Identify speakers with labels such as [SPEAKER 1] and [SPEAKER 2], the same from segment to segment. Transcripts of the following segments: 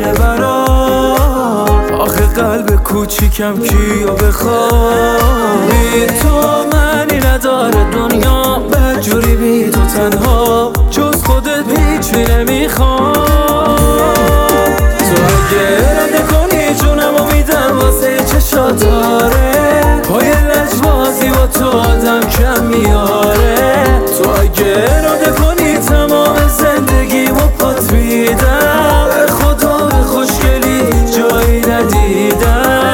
[SPEAKER 1] میره برات. آخه قلب کوچیکم کیو بخواد؟ بی تو معنی نداره دنیا، بدجوری بی تو تنها، جز خودت هیچی نمیخوام. تو اگه اراده کنی جونمو میدم واسه چشات داره، پای لجبازی با تو آدم کم میاره. تو اگه اراده کنی تمام زندگی و پات میدم، به خدا به خوشگلی جایی ندیدم.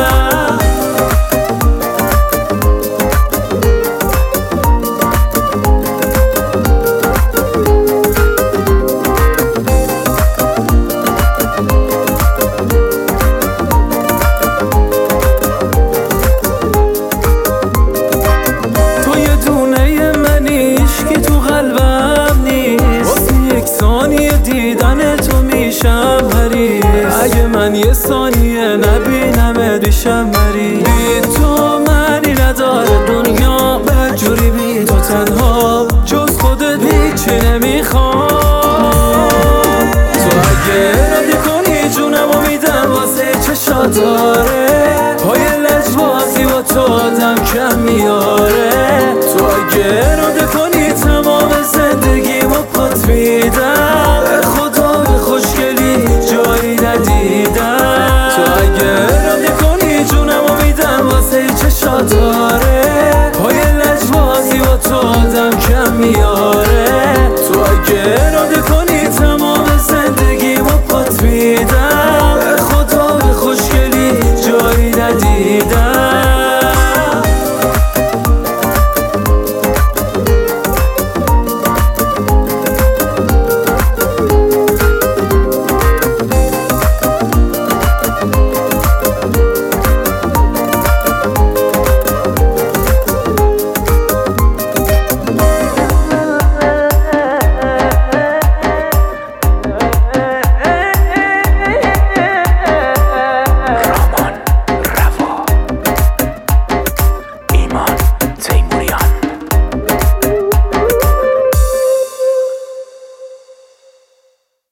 [SPEAKER 1] دیدن تو میشم حریص، اگه من یه ثانیه نبینم دیشم مریض. بی تو معنی نداره دنیا، بدجوری بی تو تنها، جز خودت هیچی نمیخوام. تو اگه اراده کنی جونمو میدم واسه چشات داره، پای لجبازی با تو آدم کم میاره. تو اگه اراده کنی تمام زندگی با پات میدم، به خدا به خوشگلی جایی ندیدم. تو اگه اراده کنی جونمو میدم واسه چشات